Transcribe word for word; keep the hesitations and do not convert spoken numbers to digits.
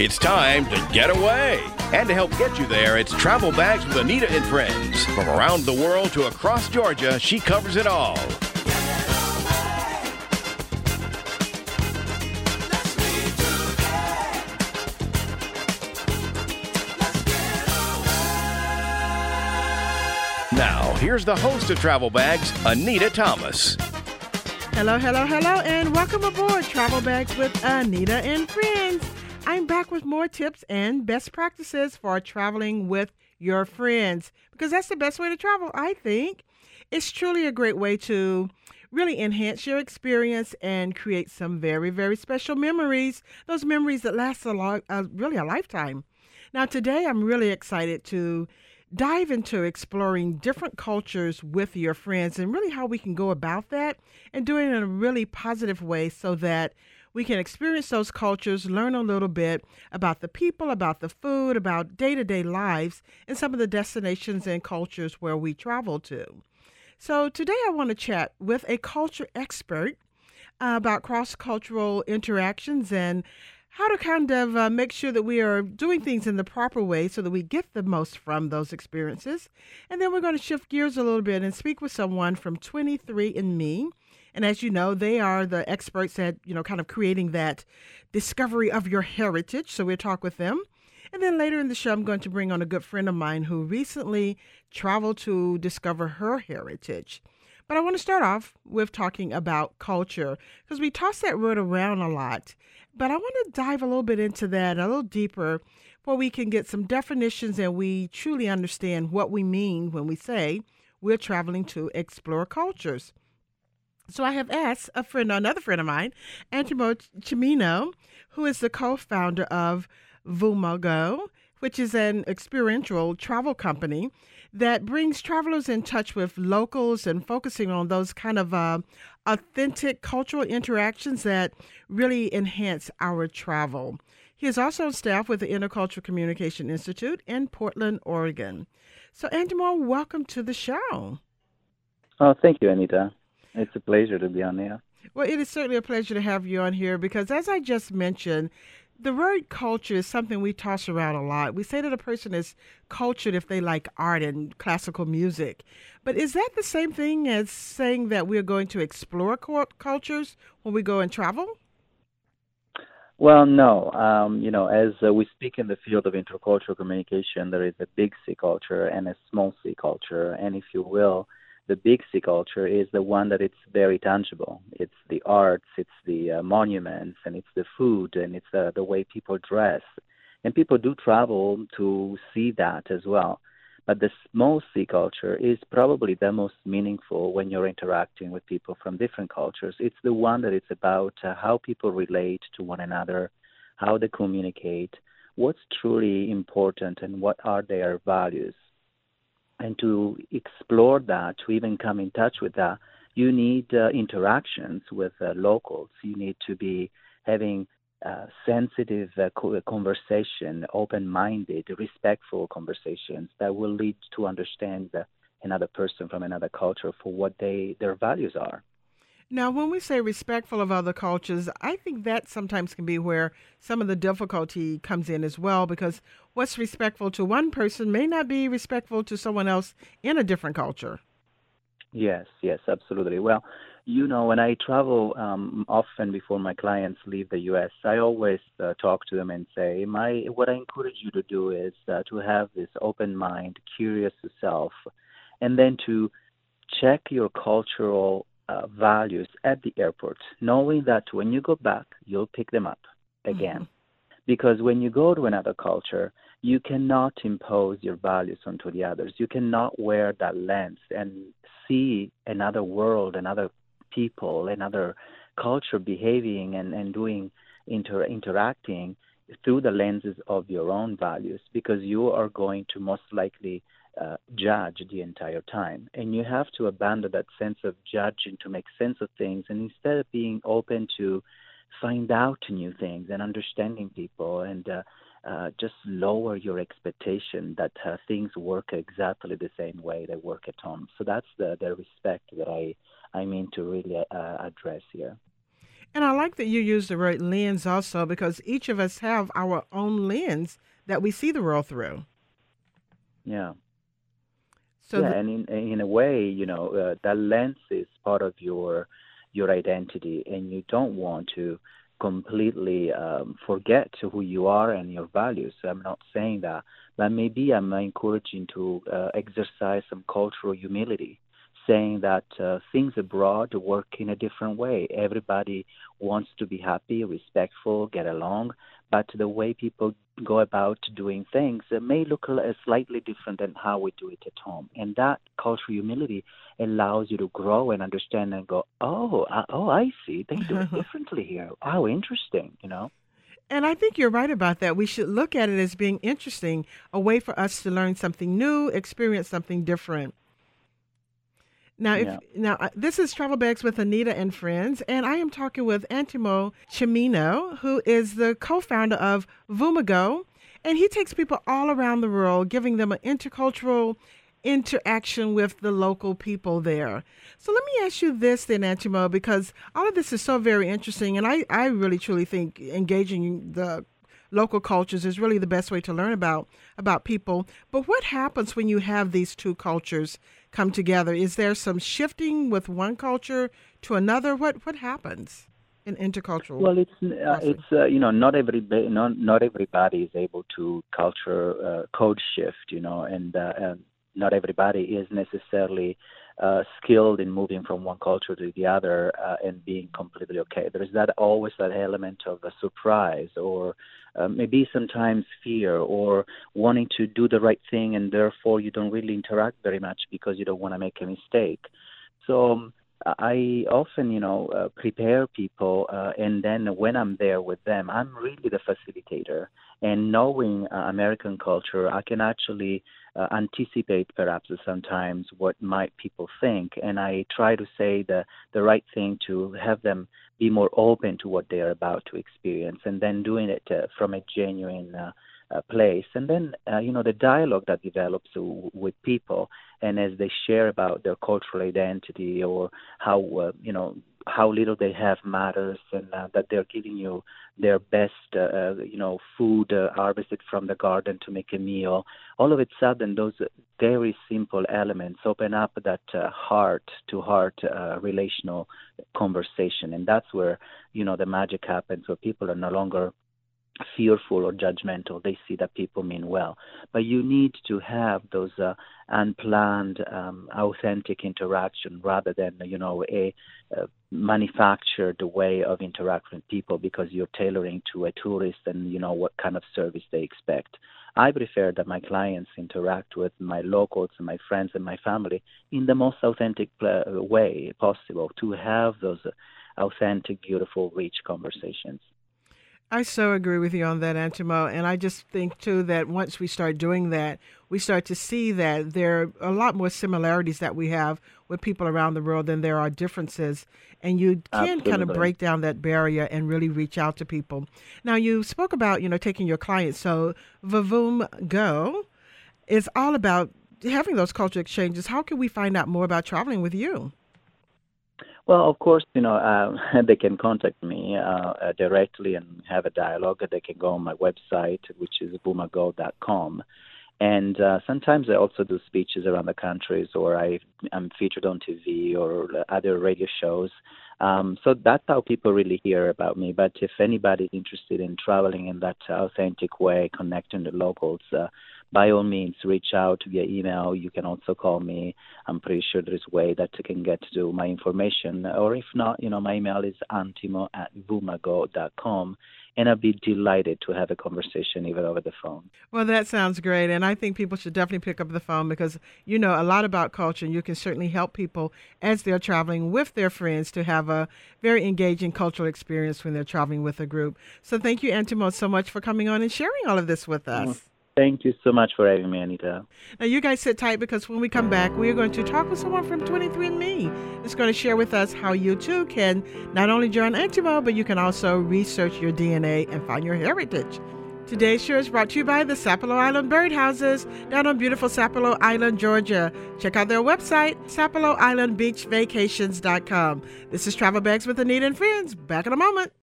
It's time to get away. And to help get you there, it's Travel Bags with Anita and Friends. From around the world to across Georgia, she covers it all. Now, here's the host of Travel Bags, Anita Thomas. Hello, hello, hello, and welcome aboard Travel Bags with Anita and Friends. I'm back with more tips and best practices for traveling with your friends, because that's the best way to travel, I think. It's truly a great way to really enhance your experience and create some very, very special memories, those memories that last a lot, uh, really a lifetime. Now, today I'm really excited to dive into exploring different cultures with your friends and really how we can go about that and do it in a really positive way so that we can experience those cultures, learn a little bit about the people, about the food, about day-to-day lives, and some of the destinations and cultures where we travel to. So today I want to chat with a culture expert uh, about cross-cultural interactions and how to kind of uh, make sure that we are doing things in the proper way so that we get the most from those experiences. And then we're going to shift gears a little bit and speak with someone from twenty-three and me. And as you know, they are the experts at, you know, kind of creating that discovery of your heritage. So we'll talk with them. And then later in the show, I'm going to bring on a good friend of mine who recently traveled to discover her heritage. But I want to start off with talking about culture, because we toss that word around a lot. But I want to dive a little bit into that, a little deeper, where we can get some definitions and we truly understand what we mean when we say we're traveling to explore cultures. So I have asked a friend, another friend of mine, Antimo Chimino, who is the co-founder of Vumogo, which is an experiential travel company that brings travelers in touch with locals and focusing on those kind of uh, authentic cultural interactions that really enhance our travel. He is also on staff with the Intercultural Communication Institute in Portland, Oregon. So, Antimo, welcome to the show. Oh, thank you, Anita. It's a pleasure to be on here. Well, it is certainly a pleasure to have you on here because, as I just mentioned, the word culture is something we toss around a lot. We say that a person is cultured if they like art and classical music. But is that the same thing as saying that we're going to explore cultures when we go and travel? Well, no. Um, you know, as uh, we speak in the field of intercultural communication, there is a big C culture and a small C culture. And if you will, the big C culture is the one that it's very tangible. It's the arts, it's the uh, monuments, and it's the food, and it's uh, the way people dress. And people do travel to see that as well. But the small C culture is probably the most meaningful when you're interacting with people from different cultures. It's the one that it's about uh, how people relate to one another, how they communicate, what's truly important, and what are their values. And to explore that, to even come in touch with that, you need uh, interactions with uh, locals. You need to be having uh, sensitive uh, conversation, open-minded, respectful conversations that will lead to understand uh, another person from another culture for what they their values are. Now, when we say respectful of other cultures, I think that sometimes can be where some of the difficulty comes in as well, because what's respectful to one person may not be respectful to someone else in a different culture. Yes, yes, absolutely. Well, you know, when I travel um, often before my clients leave the U S, I always uh, talk to them and say, my what I encourage you to do is uh, to have this open mind, curious to self, and then to check your cultural Uh, values at the airport, knowing that when you go back, you'll pick them up again. Mm-hmm. Because when you go to another culture, you cannot impose your values onto the others. You cannot wear that lens and see another world, another people, another culture behaving and, and doing inter- interacting through the lenses of your own values, because you are going to most likely Uh, judge the entire time. And you have to abandon that sense of judging to make sense of things, and instead of being open to find out new things and understanding people and uh, uh, just lower your expectation that uh, things work exactly the same way they work at home. So that's the, the respect that I, I mean to really uh, address here. And I like that you use the word lens also because each of us have our own lens that we see the world through. Yeah. So Yeah, th- and in in a way, you know, uh, that lens is part of your your identity, and you don't want to completely um, forget who you are and your values. I'm not saying that, but maybe I'm encouraging to uh, exercise some cultural humility, saying that uh, things abroad work in a different way. Everybody wants to be happy, respectful, get along, but the way people go about doing things uh, may look a li- slightly different than how we do it at home. And that cultural humility allows you to grow and understand and go, oh, uh, oh, I see. They do it differently here. How interesting, you know? and I think you're right about that. We should look at it as being interesting, a way for us to learn something new, experience something different. Now, if Yeah. now uh, this is Travel Bags with Anita and Friends, and I am talking with Antimo Chimino, who is the co-founder of Vumago, and he takes people all around the world, giving them an intercultural interaction with the local people there. So let me ask you this then, Antimo, because all of this is so very interesting, and I, I really truly think engaging the local cultures is really the best way to learn about about people. But what happens when you have these two cultures come together? Is there some shifting with one culture to another? What what happens in intercultural Well, it's uh, crossing? it's uh, you know not everybody not not everybody is able to culture uh, code shift, you know, and uh, and not everybody is necessarily uh, skilled in moving from one culture to the other uh, and being completely okay. There is that always that element of a surprise or uh, maybe sometimes fear or wanting to do the right thing, and therefore you don't really interact very much because you don't want to make a mistake. So. Um, I often, you know, uh, prepare people, uh, and then when I'm there with them, I'm really the facilitator. And knowing uh, American culture, I can actually uh, anticipate perhaps sometimes what might people think, and I try to say the the right thing to have them be more open to what they are about to experience, and then doing it uh, from a genuine uh, uh, place. And then, uh, you know, the dialogue that develops w- with people, and as they share about their cultural identity or how uh, you know how little they have matters, and uh, that they're giving you their best uh, uh, you know food uh, harvested from the garden to make a meal. All of a sudden, those very simple elements open up that uh, heart to heart uh, relational conversation, and that's where you know the magic happens, where people are no longer fearful or judgmental. They see that people mean well. But you need to have those uh, unplanned, um, authentic interaction rather than, you know, a, a manufactured way of interacting with people because you're tailoring to a tourist and, you know, what kind of service they expect. I prefer that my clients interact with my locals and my friends and my family in the most authentic uh, way possible to have those uh, authentic, beautiful, rich conversations. I so agree with you on that, Antimo. And I just think, too, that once we start doing that, we start to see that there are a lot more similarities that we have with people around the world than there are differences. And you can kind of Absolutely. break down that barrier and really reach out to people. Now, you spoke about, you know, taking your clients. So Vavoom Go is all about having those cultural exchanges. How can we find out more about traveling with you? Well, of course, you know, uh, they can contact me uh, uh, directly and have a dialogue. They can go on my website, which is vumago dot com. And uh, sometimes I also do speeches around the countries, or I, I'm featured on T V or other radio shows. Um, so that's how people really hear about me. But if anybody's interested in traveling in that authentic way, connecting the locals, uh, by all means, reach out via email. You can also call me. I'm pretty sure there's a way that you can get to my information. Or if not, you know, my email is antimo at vumago dot com. And I'd be delighted to have a conversation even over the phone. Well, that sounds great. And I think people should definitely pick up the phone because you know a lot about culture and you can certainly help people as they're traveling with their friends to have a very engaging cultural experience when they're traveling with a group. So thank you, Antimo, so much for coming on and sharing all of this with us. Well, thank you so much for having me, Anita. Now, you guys sit tight because when we come back, we are going to talk with someone from twenty-three and me. It's going to share with us how you, too, can not only join Antimo, but you can also research your D N A and find your heritage. Today's show is brought to you by the Sapelo Island Birdhouses down on beautiful Sapelo Island, Georgia. Check out their website, sapelo island beach vacations dot com. This is Travel Bags with Anita and Friends. Back in a moment.